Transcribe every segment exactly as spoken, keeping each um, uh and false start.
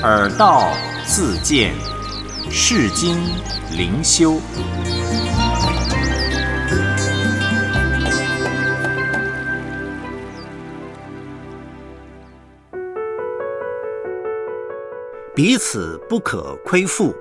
耳道自见，世经灵修。 彼此不可亏负。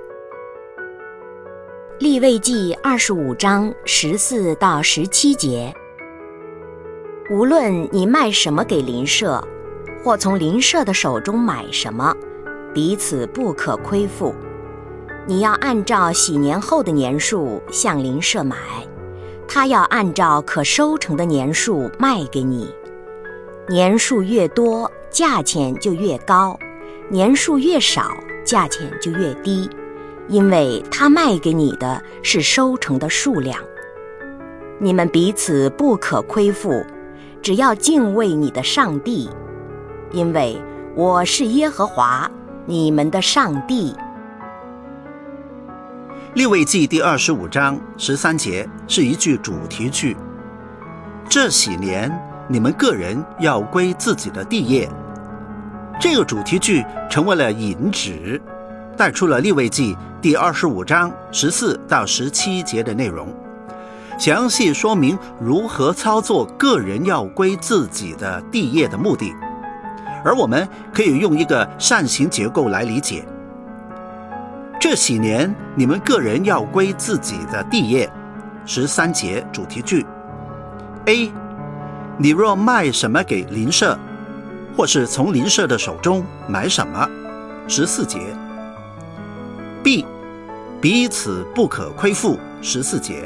利未记二十五章十四到十七节，无论你卖什么给邻舍，或从邻舍的手中买什么，彼此不可亏负。你要按照洗年后的年数向邻舍买，他要按照可收成的年数卖给你。年数越多，价钱就越高；年数越少，价钱就越低，因为他卖给你的是收成的数量。你们彼此不可亏负，只要敬畏你的上帝，因为我是耶和华你们的上帝。 利未记第二十五章十三节是一句主题句，这喜年你们个人要归自己的地业。这个主题句成为了引指，带出了利未记第二十五章十四到十七节的内容，详细说明如何操作个人要归自己的地业的目的。而我们可以用一个扇形结构来理解，这喜年你们个人要归自己的地业。十三节主题句 A， 你若卖什么给邻舍，或是从邻舍的手中买什么。十四节 B， 彼此不可亏负。十四节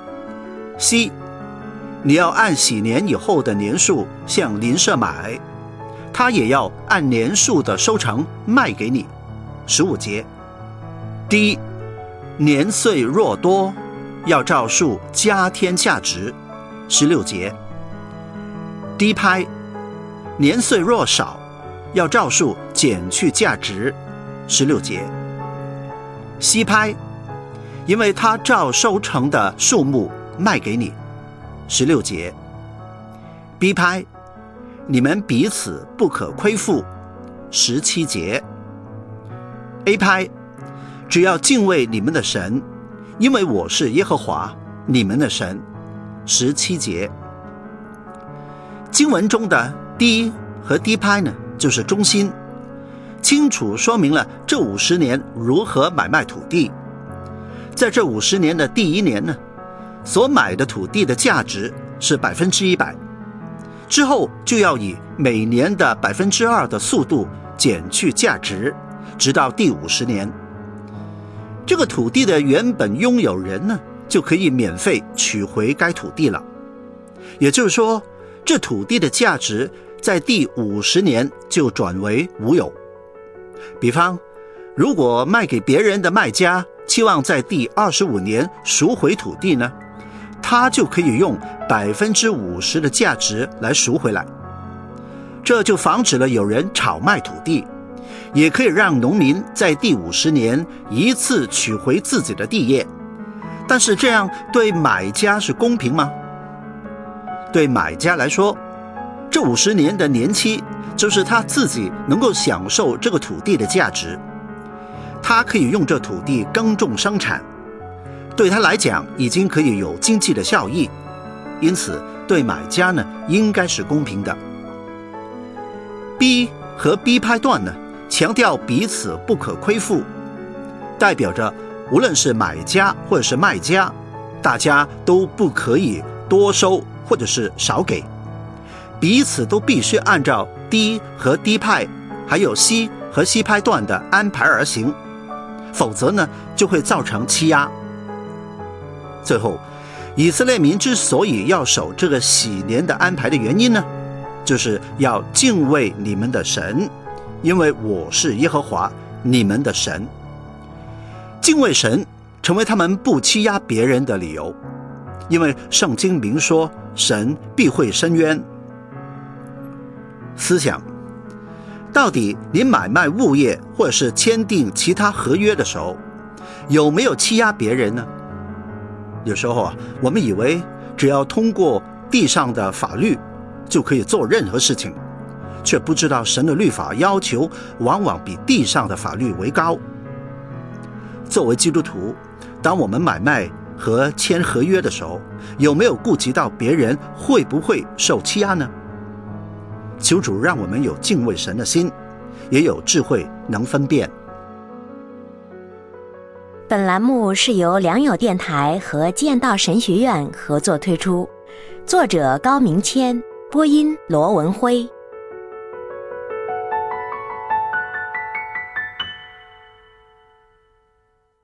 C， 你要按喜年以后的年数向邻舍买，他也要按年数的收成卖给你。十五节 D， 年岁若多，要照数加添价值。十六节 D 拍，年岁若少，要照数减去价值。十六节 C 拍，因为他照收成的数目卖给你。十六节 B 拍，你们彼此不可亏负。十七节 A 拍，只要敬畏你们的神，因为我是耶和华你们的神。十七节经文中的 D 和 D 拍呢，就是中心，清楚说明了这五十年如何买卖土地。在这五十年的第一年呢，所买的土地的价值是百分之一百，之后就要以每年的百分之二的速度减去价值，直到第五十年，这个土地的原本拥有人呢，就可以免费取回该土地了。也就是说，这土地的价值在第五十年就转为无有。比方，如果卖给别人的卖家期望在第二十五年赎回土地呢，他就可以用百分之五十的价值来赎回来。这就防止了有人炒卖土地，也可以让农民在第五十年一次取回自己的地业。但是这样对买家是公平吗？对买家来说，这五十年的年期就是他自己能够享受这个土地的价值，他可以用这土地耕种生产，对他来讲已经可以有经济的效益，因此对买家呢应该是公平的。 B 和 B 拍段呢强调彼此不可亏负，代表着无论是买家或者是卖家，大家都不可以多收或者是少给，彼此都必须按照 D 和 D 派还有 C 和 C 拍段的安排而行，否则呢就会造成欺压。最后，以色列民之所以要守这个喜年的安排的原因呢，就是要敬畏你们的神，因为我是耶和华你们的神。敬畏神成为他们不欺压别人的理由，因为圣经明说神必会伸冤。思想，到底你买卖物业或者是签订其他合约的时候，有没有欺压别人呢？有时候啊，我们以为只要通过地上的法律就可以做任何事情， 却不知道神的律法要求往往比地上的法律为高。作为基督徒，当我们买卖和签合约的时候，有没有顾及到别人会不会受欺压呢？求主让我们有敬畏神的心，也有智慧能分辨。 本栏目是由良友电台和剑道神学院合作推出，作者高明谦，播音罗文辉。